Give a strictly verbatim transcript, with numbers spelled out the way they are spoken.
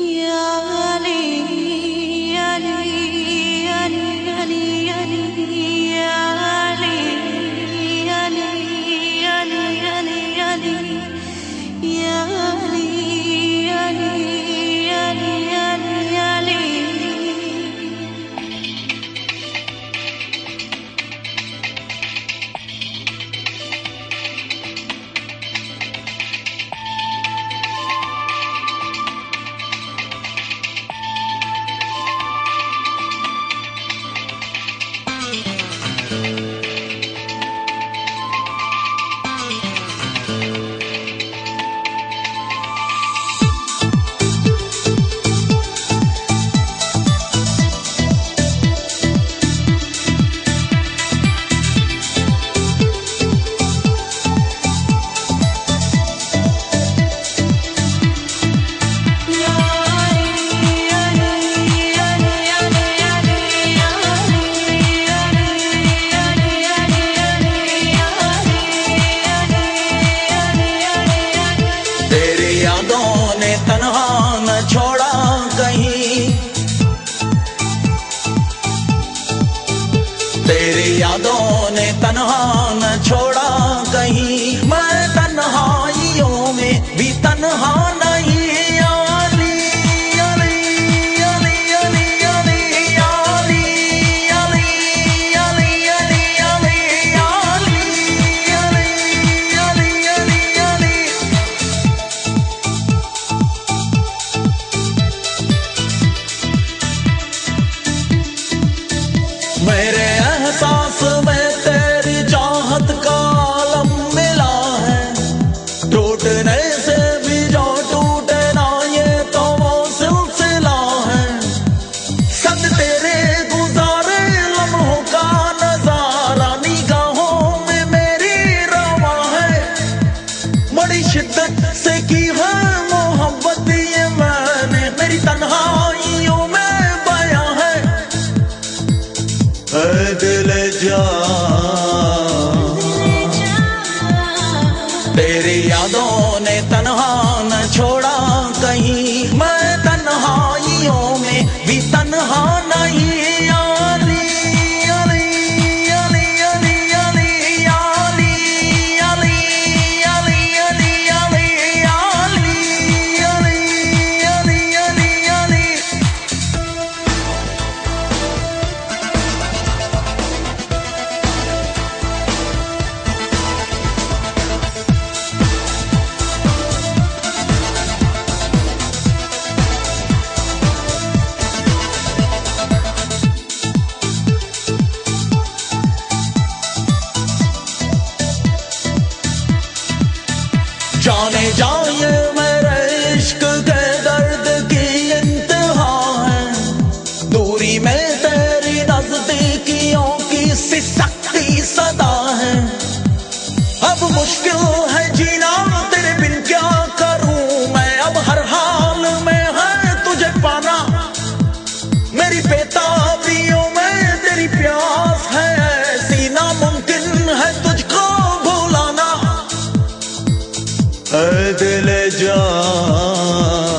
तेरी यादों ने तन्हा न छोड़ा कहीं, मैं तन्हाइयों में भी तन्हा नहीं। याली याली याली याली याली याली याली याली याली याली याली याली याली याली। मेरे एहसास में तेरी चाहत का आलम मिला है, टूटने से भी जो टूटे ना ये तो वो सिलसिला है। सद तेरे गुजारे लम्हों का नजारा निगाहों में मेरी रवा है, बड़ी शिद्दत से की है मोहब्बत ये मैंने मेरी तन्हाइयों में बयां है। ऐ दिल जा तेरी यादों ने तन्हा न छोड़ा कहीं, मैं तन्हाइयों में भी तन्हा नहीं। याली याली याली याली याली याली याली याली याली याली याली याली याली याली। जाने जाए मेरे इश्क के दर्द की इंतहा है, दूरी में तेरी नजदीकियों की सिसकती सदा है। अब मुश्किल है जीना तेरे बिन, क्या करूं मैं अब हर हाल में है तुझे पाना। मेरी बेताबियों में तेरी प्यास है ऐसी, नामुमकिन है तुझको भुलाना। ऐ दिल जा